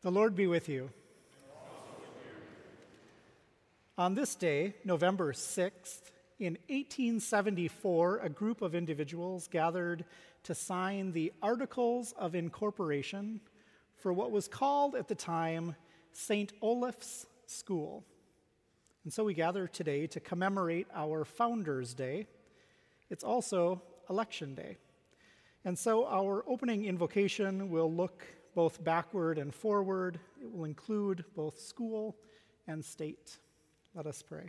The Lord be with you. On this day, November 6th, in 1874, a group of individuals gathered to sign the Articles of Incorporation for what was called at the time St. Olaf's School. And so we gather today to commemorate our Founders' Day. It's also Election Day. And so our opening invocation will look both backward and forward. It will include both school and state. Let us pray.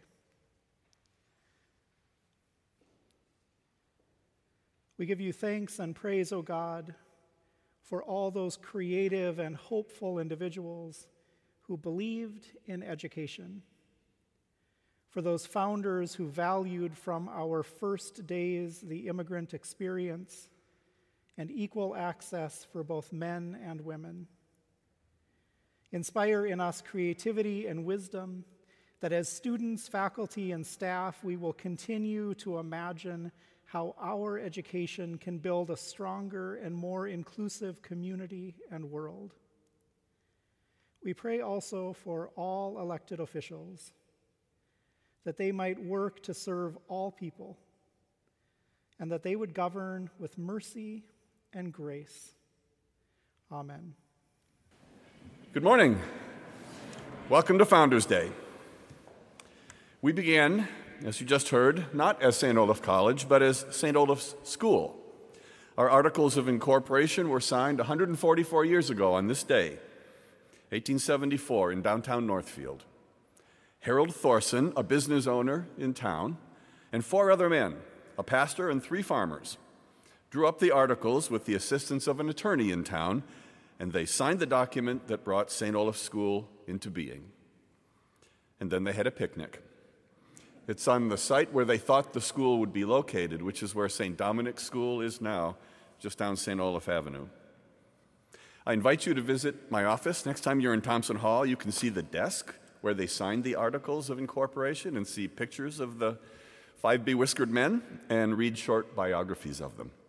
We give you thanks and praise, O God, for all those creative and hopeful individuals who believed in education, for those founders who valued from our first days the immigrant experience and equal access for both men and women. Inspire in us creativity and wisdom, that as students, faculty, and staff, we will continue to imagine how our education can build a stronger and more inclusive community and world. We pray also for all elected officials, that they might work to serve all people, and that they would govern with mercy and grace. Amen. Good morning. Welcome to Founders' Day. We began, as you just heard, not as St. Olaf College, but as St. Olaf's School. Our Articles of Incorporation were signed 144 years ago on this day, 1874, in downtown Northfield. Harold Thorson, a business owner in town, and 4 other men, a pastor and 3 farmers, drew up the articles with the assistance of an attorney in town, and they signed the document that brought St. Olaf's School into being. And then they had a picnic. It's on the site where they thought the school would be located, which is where St. Dominic's School is now, just down St. Olaf Avenue. I invite you to visit my office. Next time you're in Thompson Hall, you can see the desk where they signed the Articles of Incorporation and see pictures of the 5 bewhiskered men and read short biographies of them.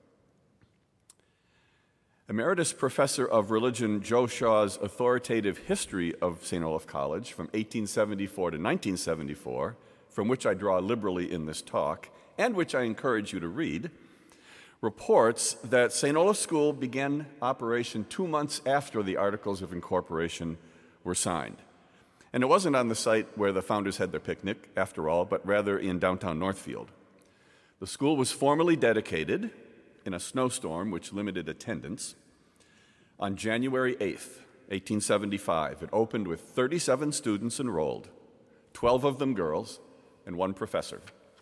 Emeritus Professor of Religion Joe Shaw's authoritative history of St. Olaf College from 1874 to 1974, from which I draw liberally in this talk, and which I encourage you to read, reports that St. Olaf's School began operation 2 months after the Articles of Incorporation were signed. And it wasn't on the site where the founders had their picnic, after all, but rather in downtown Northfield. The school was formally dedicated in a snowstorm which limited attendance on January 8th, 1875. It opened with 37 students enrolled, 12 of them girls, and 1 professor.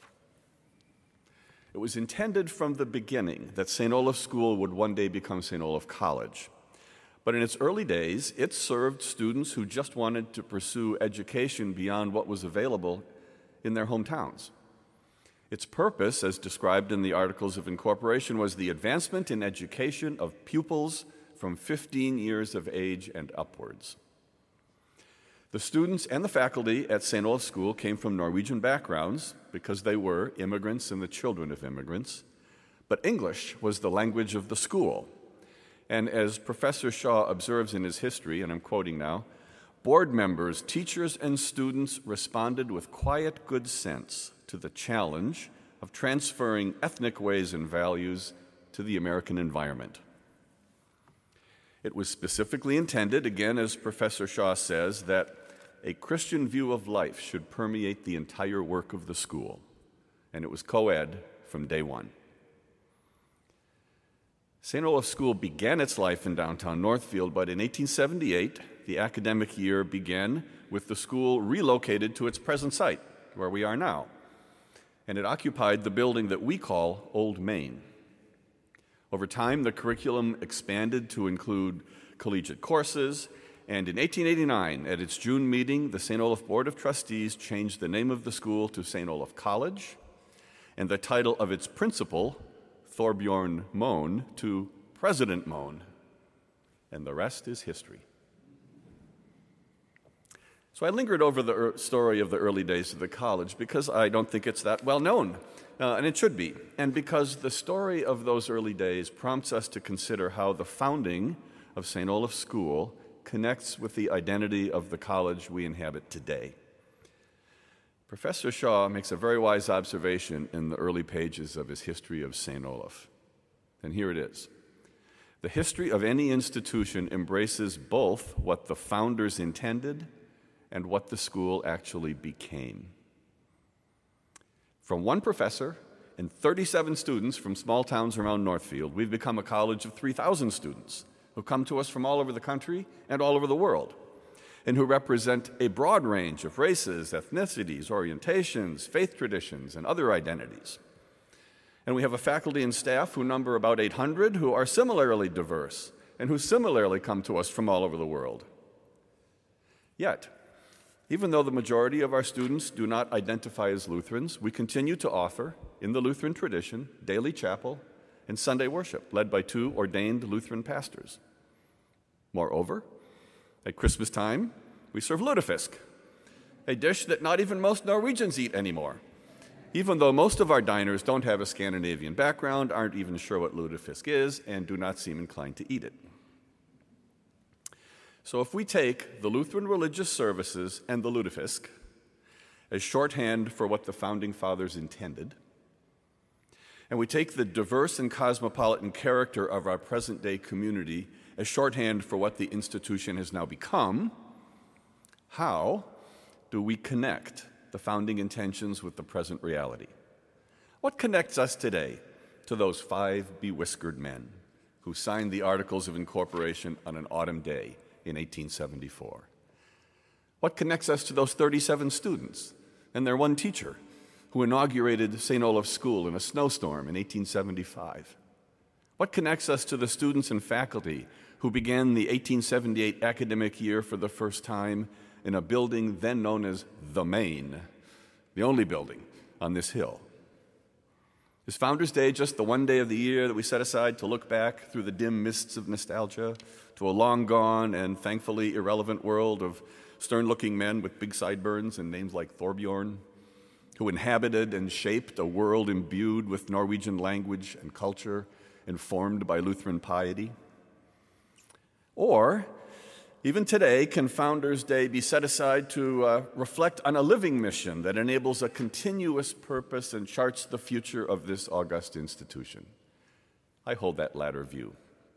It was intended from the beginning that St. Olaf's School would one day become St. Olaf College. But in its early days, it served students who just wanted to pursue education beyond what was available in their hometowns. Its purpose, as described in the Articles of Incorporation, was the advancement in education of pupils from 15 years of age and upwards. The students and the faculty at St. Olaf's School came from Norwegian backgrounds because they were immigrants and the children of immigrants, but English was the language of the school. And as Professor Shaw observes in his history, and I'm quoting now, board members, teachers, and students responded with quiet good sense to the challenge of transferring ethnic ways and values to the American environment. It was specifically intended, again, as Professor Shaw says, that a Christian view of life should permeate the entire work of the school, and it was co-ed from day one. St. Olaf's School began its life in downtown Northfield, but in 1878, the academic year began with the school relocated to its present site, where we are now, and it occupied the building that we call Old Main. Over time, the curriculum expanded to include collegiate courses, and in 1889, at its June meeting, the St. Olaf Board of Trustees changed the name of the school to St. Olaf College, and the title of its principal, Thorbjorn Mohn, to President Mohn, and the rest is history. So I lingered over the story of the early days of the college because I don't think it's that well known, and it should be, and because the story of those early days prompts us to consider how the founding of St. Olaf's School connects with the identity of the college we inhabit today. Professor Shaw makes a very wise observation in the early pages of his History of St. Olaf. And here it is. The history of any institution embraces both what the founders intended and what the school actually became. From one professor and 37 students from small towns around Northfield, we've become a college of 3,000 students who come to us from all over the country and all over the world, and who represent a broad range of races, ethnicities, orientations, faith traditions, and other identities. And we have a faculty and staff who number about 800 who are similarly diverse and who similarly come to us from all over the world. Yet, even though the majority of our students do not identify as Lutherans, we continue to offer, in the Lutheran tradition, daily chapel and Sunday worship, led by 2 ordained Lutheran pastors. Moreover, at Christmas time, we serve lutefisk, a dish that not even most Norwegians eat anymore, even though most of our diners don't have a Scandinavian background, aren't even sure what lutefisk is, and do not seem inclined to eat it. So if we take the Lutheran religious services and the lutefisk as shorthand for what the Founding Fathers intended, and we take the diverse and cosmopolitan character of our present-day community as shorthand for what the institution has now become, how do we connect the founding intentions with the present reality? What connects us today to those 5 bewhiskered men who signed the Articles of Incorporation on an autumn day in 1874? What connects us to those 37 students and their one teacher who inaugurated St. Olaf's School in a snowstorm in 1875? What connects us to the students and faculty who began the 1878 academic year for the first time in a building then known as the Main, the only building on this hill? Is Founders Day just the one day of the year that we set aside to look back through the dim mists of nostalgia to a long-gone and thankfully irrelevant world of stern-looking men with big sideburns and names like Thorbjorn, who inhabited and shaped a world imbued with Norwegian language and culture, informed by Lutheran piety? Or, even today, can Founders Day be set aside to reflect on a living mission that enables a continuous purpose and charts the future of this august institution? I hold that latter view.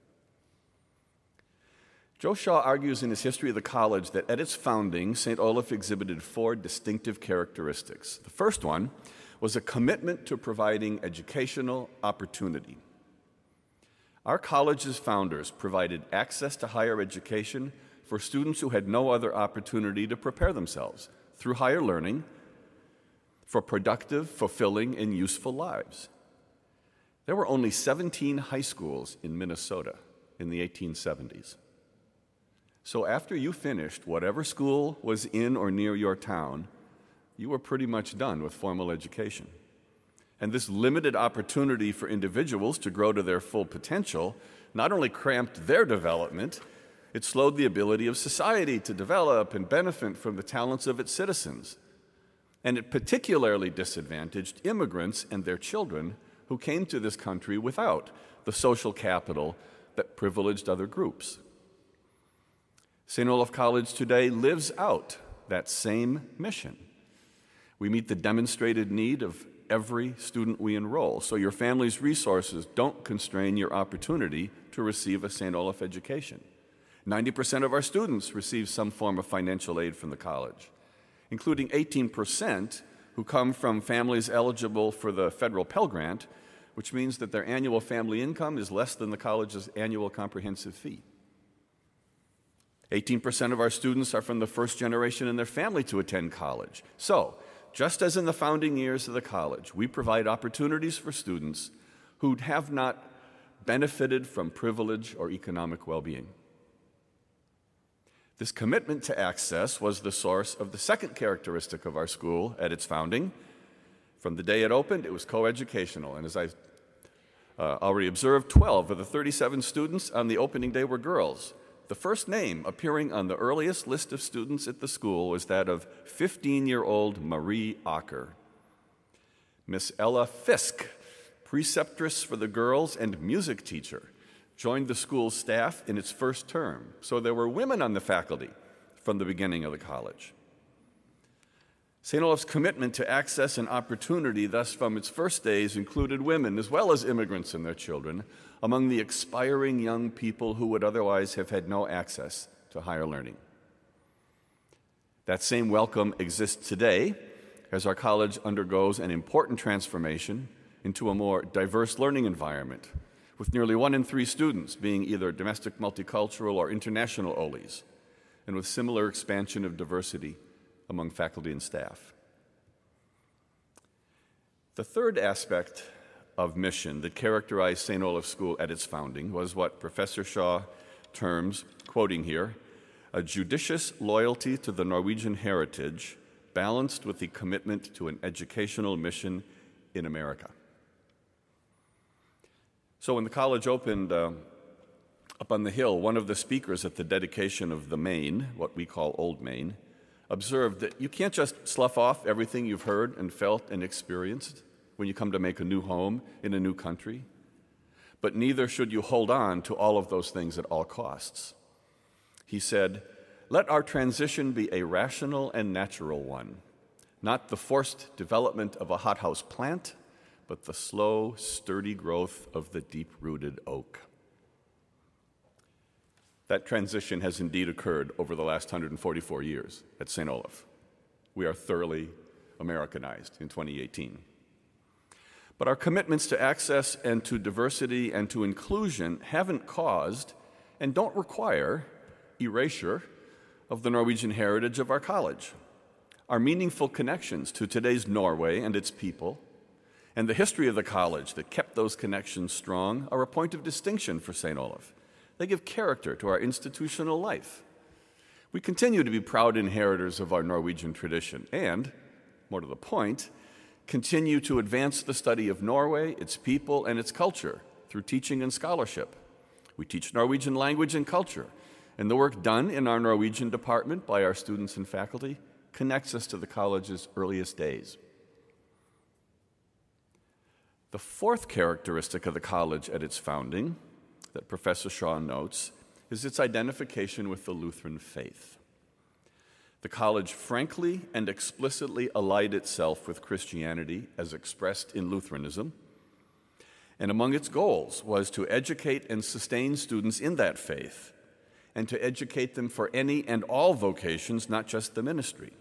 Joe Shaw argues in his History of the College that at its founding, St. Olaf exhibited 4 distinctive characteristics. The first one was a commitment to providing educational opportunity. Our college's founders provided access to higher education for students who had no other opportunity to prepare themselves through higher learning for productive, fulfilling, and useful lives. There were only 17 high schools in Minnesota in the 1870s. So after you finished whatever school was in or near your town, you were pretty much done with formal education. And this limited opportunity for individuals to grow to their full potential not only cramped their development, it slowed the ability of society to develop and benefit from the talents of its citizens. And it particularly disadvantaged immigrants and their children who came to this country without the social capital that privileged other groups. St. Olaf College today lives out that same mission. We meet the demonstrated need of every student we enroll, so your family's resources don't constrain your opportunity to receive a St. Olaf education. 90% of our students receive some form of financial aid from the college, including 18% who come from families eligible for the federal Pell Grant, which means that their annual family income is less than the college's annual comprehensive fee. 18% of our students are from the first generation in their family to attend college. So, just as in the founding years of the college, we provide opportunities for students who have not benefited from privilege or economic well-being. This commitment to access was the source of the second characteristic of our school at its founding. From the day it opened, it was coeducational, and as I already observed, 12 of the 37 students on the opening day were girls. The first name appearing on the earliest list of students at the school was that of 15-year-old Marie Acker. Miss Ella Fisk, preceptress for the girls and music teacher, joined the school's staff in its first term, so there were women on the faculty from the beginning of the college. St. Olave's commitment to access and opportunity, thus from its first days, included women as well as immigrants and their children among the expiring young people who would otherwise have had no access to higher learning. That same welcome exists today as our college undergoes an important transformation into a more diverse learning environment, with nearly 1 in 3 students being either domestic multicultural or international OLEs, and with similar expansion of diversity among faculty and staff. The third aspect of mission that characterized St. Olaf School at its founding was what Professor Shaw terms, quoting here, a judicious loyalty to the Norwegian heritage balanced with the commitment to an educational mission in America. So when the college opened up on the hill, one of the speakers at the dedication of the Main, what we call Old Main, observed that you can't just slough off everything you've heard and felt and experienced when you come to make a new home in a new country, but neither should you hold on to all of those things at all costs. He said, let our transition be a rational and natural one, not the forced development of a hothouse plant, but the slow, sturdy growth of the deep-rooted oak. That transition has indeed occurred over the last 144 years at St. Olaf. We are thoroughly Americanized in 2018. But our commitments to access and to diversity and to inclusion haven't caused and don't require erasure of the Norwegian heritage of our college. Our meaningful connections to today's Norway and its people, and the history of the college that kept those connections strong, are a point of distinction for St. Olaf. They give character to our institutional life. We continue to be proud inheritors of our Norwegian tradition and, more to the point, continue to advance the study of Norway, its people, and its culture through teaching and scholarship. We teach Norwegian language and culture, and the work done in our Norwegian department by our students and faculty connects us to the college's earliest days. The fourth characteristic of the college at its founding that Professor Shaw notes is its identification with the Lutheran faith. The college frankly and explicitly allied itself with Christianity as expressed in Lutheranism, and among its goals was to educate and sustain students in that faith and to educate them for any and all vocations, not just the ministry.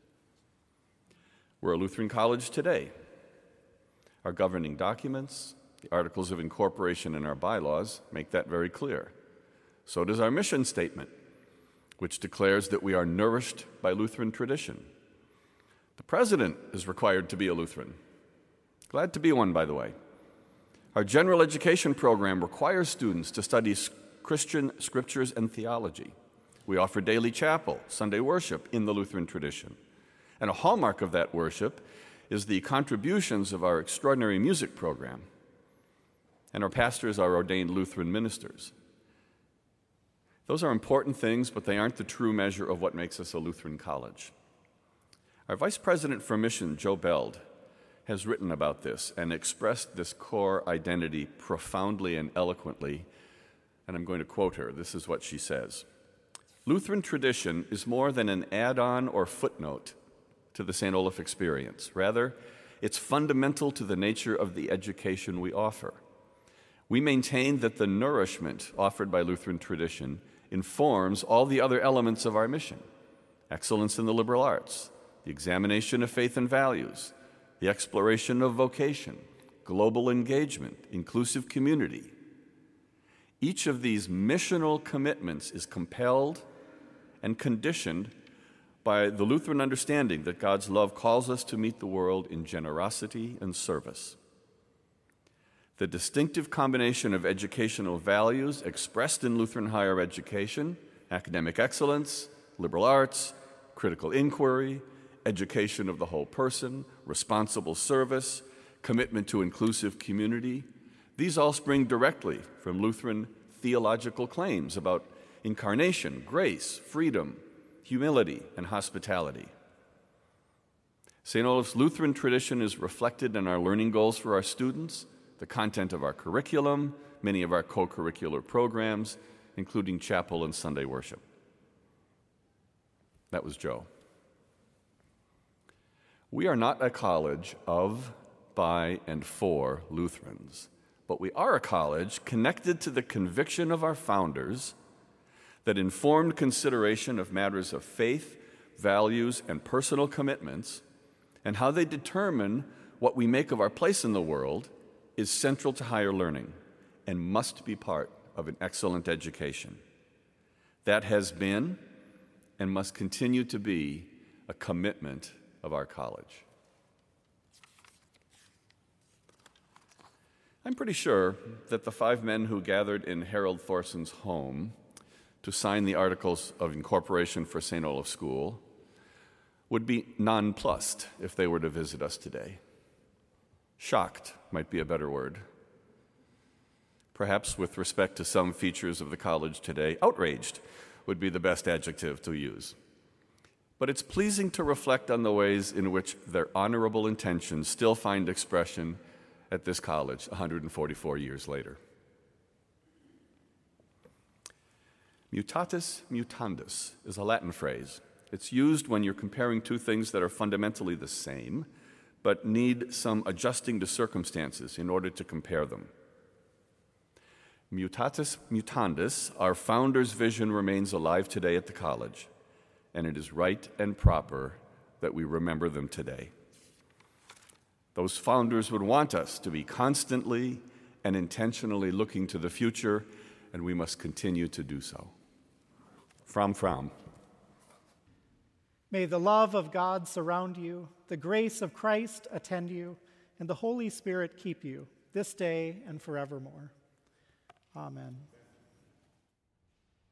We're a Lutheran college today. Our governing documents, the Articles of Incorporation and our bylaws make that very clear. So does our mission statement, which declares that we are nourished by Lutheran tradition. The president is required to be a Lutheran. Glad to be one, by the way. Our general education program requires students to study Christian scriptures and theology. We offer daily chapel, Sunday worship in the Lutheran tradition. And a hallmark of that worship is the contributions of our extraordinary music program. And our pastors are ordained Lutheran ministers. Those are important things, but they aren't the true measure of what makes us a Lutheran college. Our Vice President for Mission, Joe Beld, has written about this and expressed this core identity profoundly and eloquently, and I'm going to quote her. This is what she says. Lutheran tradition is more than an add-on or footnote to the St. Olaf experience. Rather, it's fundamental to the nature of the education we offer. We maintain that the nourishment offered by Lutheran tradition informs all the other elements of our mission: excellence in the liberal arts, the examination of faith and values, the exploration of vocation, global engagement, inclusive community. Each of these missional commitments is compelled and conditioned by the Lutheran understanding that God's love calls us to meet the world in generosity and service. The distinctive combination of educational values expressed in Lutheran higher education, academic excellence, liberal arts, critical inquiry, education of the whole person, responsible service, commitment to inclusive community, these all spring directly from Lutheran theological claims about incarnation, grace, freedom, humility, and hospitality. St. Olaf's Lutheran tradition is reflected in our learning goals for our students, the content of our curriculum, many of our co-curricular programs, including chapel and Sunday worship. That was Joe. We are not a college of, by, and for Lutherans, but we are a college connected to the conviction of our founders that informed consideration of matters of faith, values, and personal commitments, and how they determine what we make of our place in the world, is central to higher learning and must be part of an excellent education. That has been and must continue to be a commitment of our college. I'm pretty sure that the 5 men who gathered in Harold Thorson's home to sign the Articles of Incorporation for St. Olaf School would be nonplussed if they were to visit us today. Shocked might be a better word. Perhaps with respect to some features of the college today, outraged would be the best adjective to use. But it's pleasing to reflect on the ways in which their honorable intentions still find expression at this college 144 years later. Mutatis mutandis is a Latin phrase. It's used when you're comparing two things that are fundamentally the same, but need some adjusting to circumstances in order to compare them. Mutatis mutandis, our founders' vision remains alive today at the college, and it is right and proper that we remember them today. Those founders would want us to be constantly and intentionally looking to the future, and we must continue to do so. Fram. May the love of God surround you, the grace of Christ attend you, and the Holy Spirit keep you this day and forevermore. Amen.